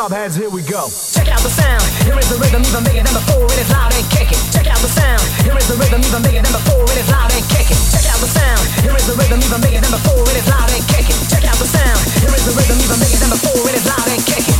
club heads, here we go. Check out the sound, here is the rhythm even bigger than before, it is loud and kicking. Check out the sound, here is the rhythm even bigger than before, it is loud and kicking. Check out the sound, here is the rhythm even bigger than before, it is loud and kicking. Check out the sound, here is the rhythm even bigger than before, it is loud and kicking.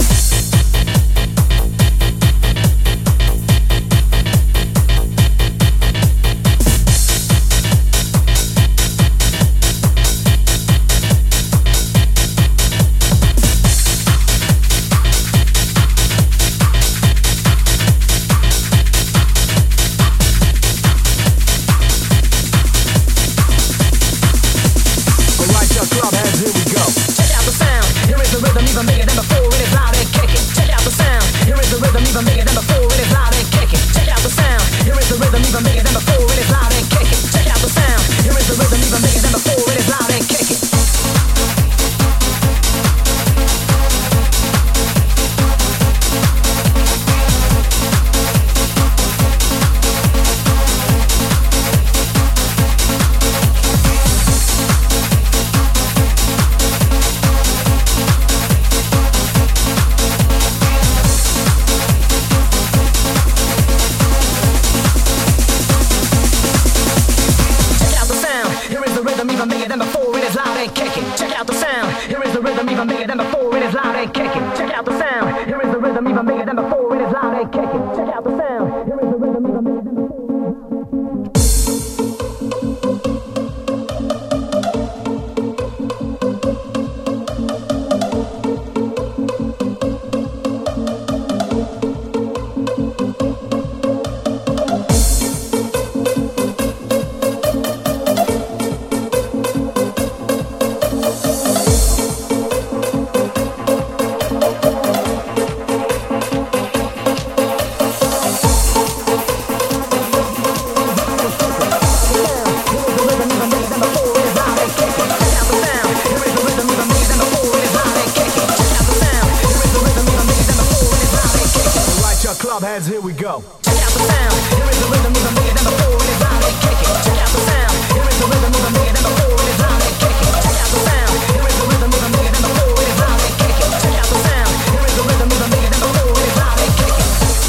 Here we go. Check out the sound, here is the rhythm even bigger than before, it is loud and kicking. Check out the sound, here is the rhythm even bigger than before, it is loud and kicking. Check out the sound, here is the rhythm even bigger than before, it is loud and kicking. Check out the sound, here is the rhythm even bigger than before, it is loud and kicking.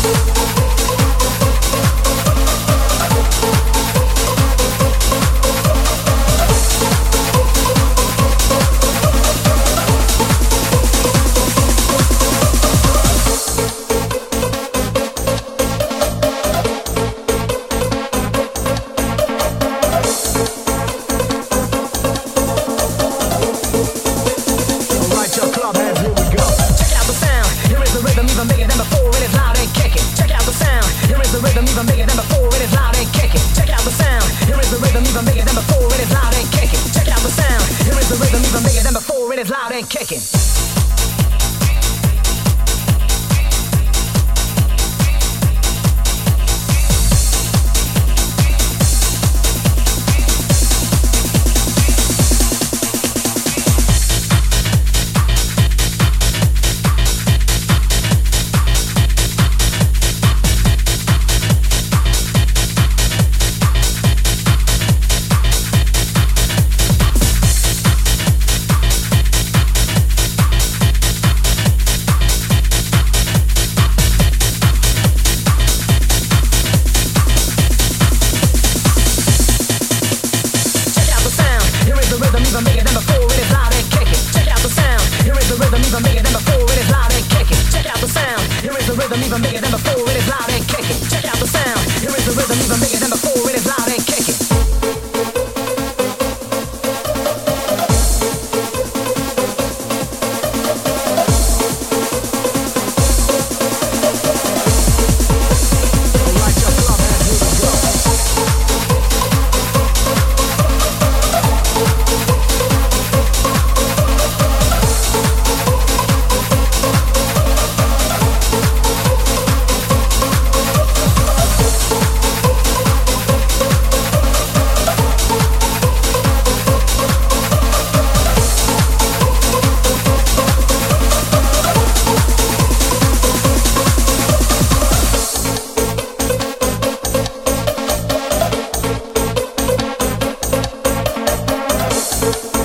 Kicking. Even bigger than before, it is loud and kicking. Check out the sound, here is the rhythm even bigger than before, it is loud and kicking. We'll be right back.